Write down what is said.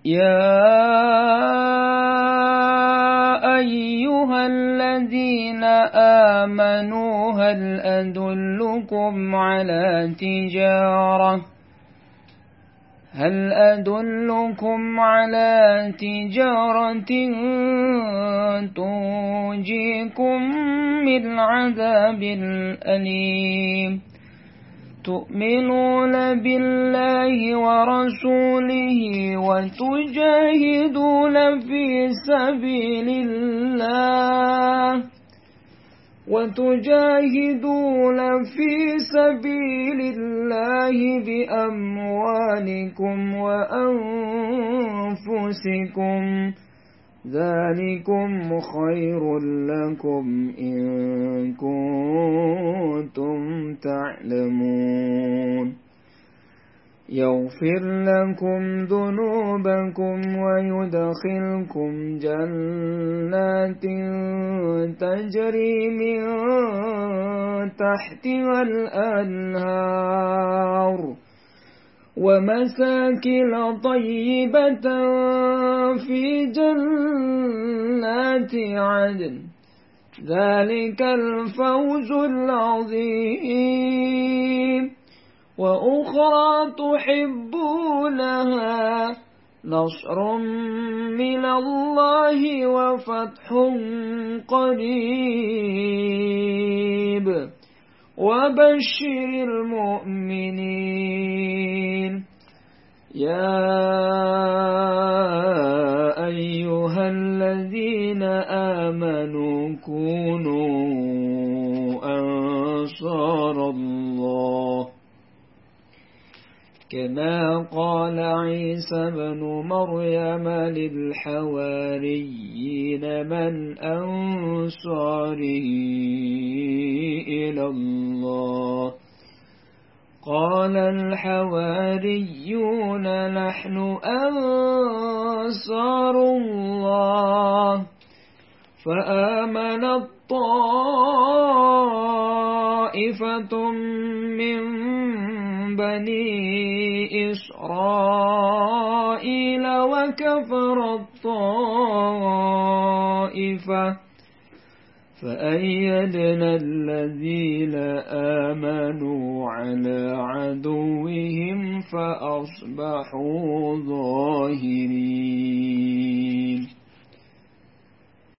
يا أيها الذين آمنوا هل أدلكم على تجارة تنجيكم من عذاب أليم تؤمنون بالله ورسوله وتجاهدون في سبيل الله بأموالكم وأنفسكم ذلكم خير لكم إن كنتم تعلمون يغفر لكم ذنوبكم ويدخلكم جنات تجري من تحتها الأنهار ومساكن طيبة في جنات عدن ذلك الفوز العظيم وأخرى تحبونها نصر من الله وفتح قريب وبشر المؤمنين يا أيها الذين آمنوا كونوا أنصار الله كما قال عيسى بن مريم للحواريين من أنصاري إلى الله قال الحواريون نحن أنصار الله فآمنت طائفة من بني إسرائيل وكفرت طائفة فأيدنا الذين آمنوا على عدوهم فأصبحوا ظاهرين.